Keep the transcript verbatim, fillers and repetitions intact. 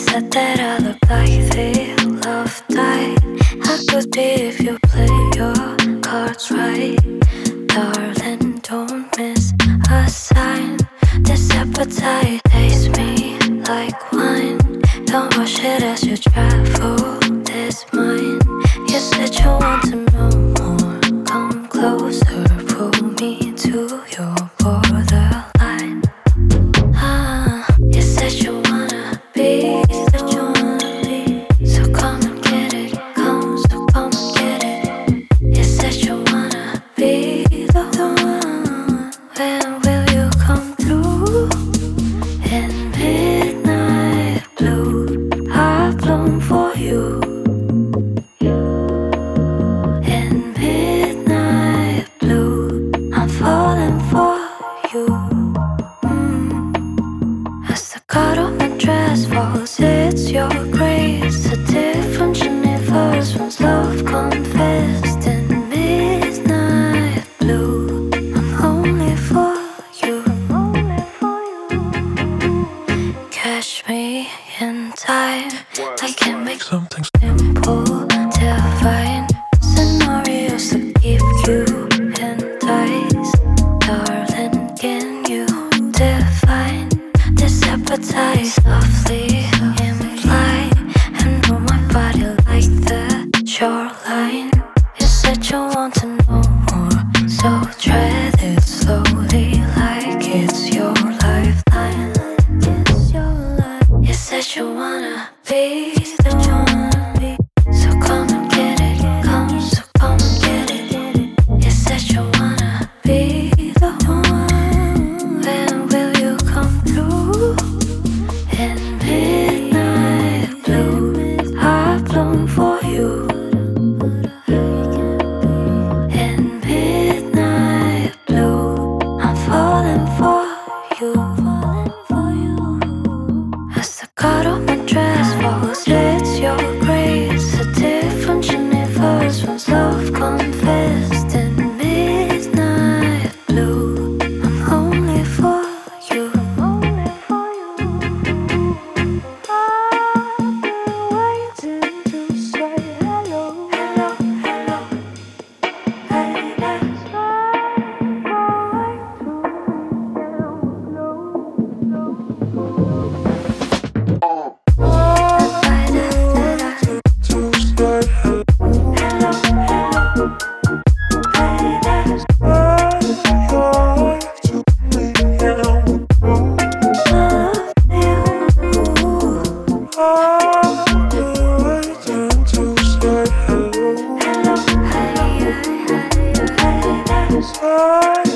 said that I look like the love tide. I could be if you play your cards right. Darling, don't miss a sign. This appetite tastes me like wine. Don't rush it as you travel this mine. You said you want to know more. Come closer, pull me to your borderline. Ah, you said you wanna be, said you wanna be. So come and get it, come, so come and get it. You said you wanna be the one. When will you come through? In midnight blue, I bloom for you. In midnight blue, I'm falling for you. Mm. As the cut on my dress falls, it's your grace. A different universe from love confessed. In midnight blue, I'm only for you. Catch me in time. I can make something simple, divine. Scenarios to keep you enticed. Darling, can you define this appetite softly imply? And move my body like the shoreline. You said you want to know more, so tread it slowly like it's your lifeline. You said you wanna be the one, so come and get it, come, so come and get it. You said you wanna be the one. When will you come through? In midnight blue, I bloom for you. In midnight blue, I'm falling for you. As the cut on my dress falls, it's your grace. A different universe from love confessed. In midnight blue, I'm only for you. I've been waiting to say hello, hello, hello. Hey, that's right, my way to Sorry.